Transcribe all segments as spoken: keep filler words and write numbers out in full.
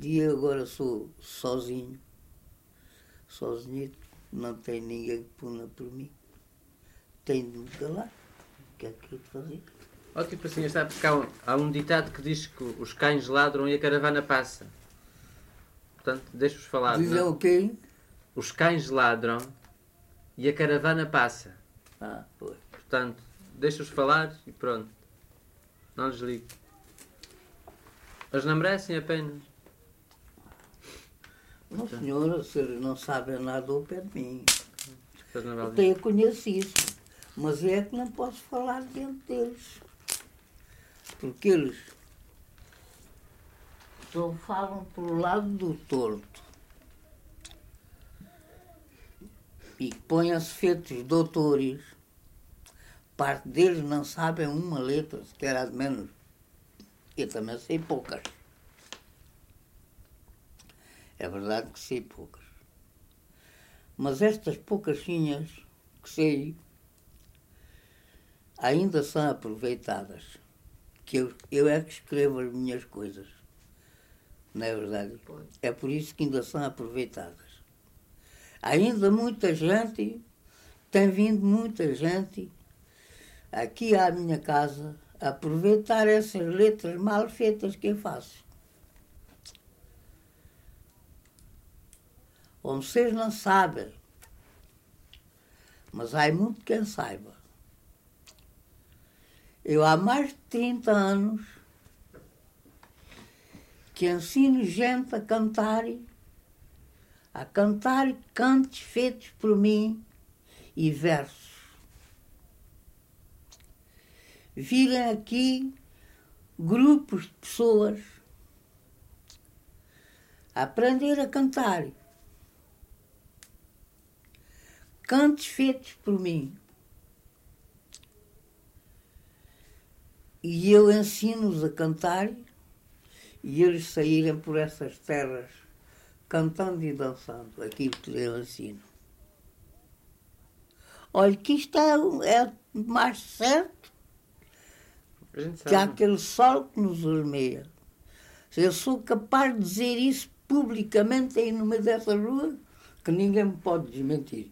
E eu agora sou sozinho, sozinho, não tenho ninguém que puna por mim. Tenho de me calar. O que é que eu de fazer? Ó, tipo assim, sabe que há um, há um ditado que diz que os cães ladram e a caravana passa. Portanto, deixa-os falar. Dizem Não? o quê? Os cães ladram e a caravana passa. Ah, pois. Portanto, deixa-os falar e pronto. Não desligue. Eles não merecem apenas. Não, senhora, se eles não sabem nada ao pé de mim. Depois não Eu vale. tenho conhecido isso, mas é que não posso falar diante deles. Porque eles só falam pelo lado do torto. E põem-se feitos doutores. Parte deles não sabem uma letra, sequer há de menos. Eu também sei poucas. É verdade que sei poucas. Mas estas poucasinhas que sei ainda são aproveitadas. Que eu, eu é que escrevo as minhas coisas. Não é verdade? É por isso que ainda são aproveitadas. Ainda muita gente, tem vindo muita gente aqui à minha casa aproveitar essas letras mal feitas que eu faço. Ou vocês não sabem, mas há muito quem saiba. Eu há mais de trinta anos que ensino gente a cantar, a cantar cantos feitos por mim e versos. Virem aqui grupos de pessoas a aprender a cantar. Cantos feitos por mim. E eu ensino-os a cantar e eles saírem por essas terras cantando e dançando aquilo que eu ensino. Olha, que isto é, é mais certo que há aquele sol que nos ormeia. Eu sou capaz de dizer isso publicamente aí no meio dessa rua, que ninguém me pode desmentir.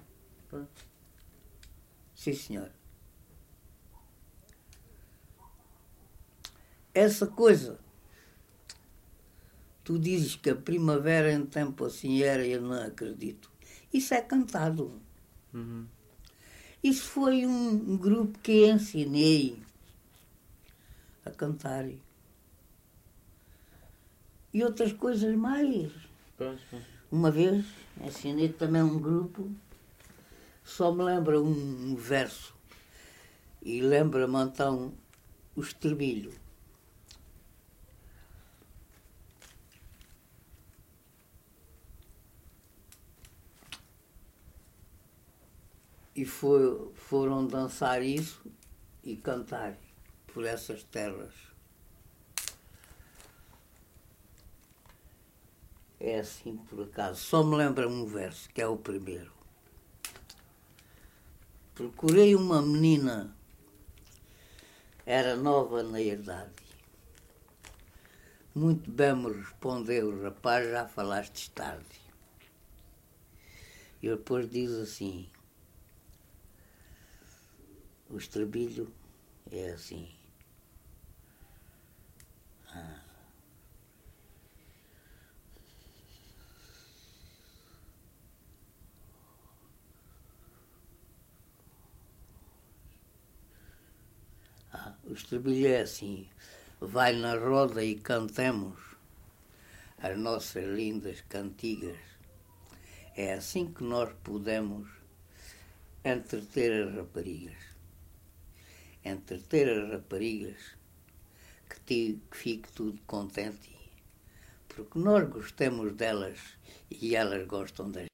Sim, senhor. Essa coisa, tu dizes que a primavera em tempo assim era, eu não acredito. Isso é cantado. Uhum. Isso foi um, um grupo que eu ensinei a cantar. E outras coisas mais. Pois, pois. Uma vez ensinei também um grupo, só me lembra um, um verso, e lembra-me então o estribilho. E foi, foram dançar isso e cantar por essas terras. É assim por acaso. Só me lembra um verso, que é o primeiro. Procurei uma menina, era nova na idade. Muito bem me respondeu, rapaz, já falaste tarde. E depois diz assim, o estribilho é assim. Ah. Ah, o estribilho é assim. Vai na roda e cantemos as nossas lindas cantigas. É assim que nós podemos entreter as raparigas. Entreter as raparigas, que, te, que fique tudo contente, porque nós gostamos delas e elas gostam da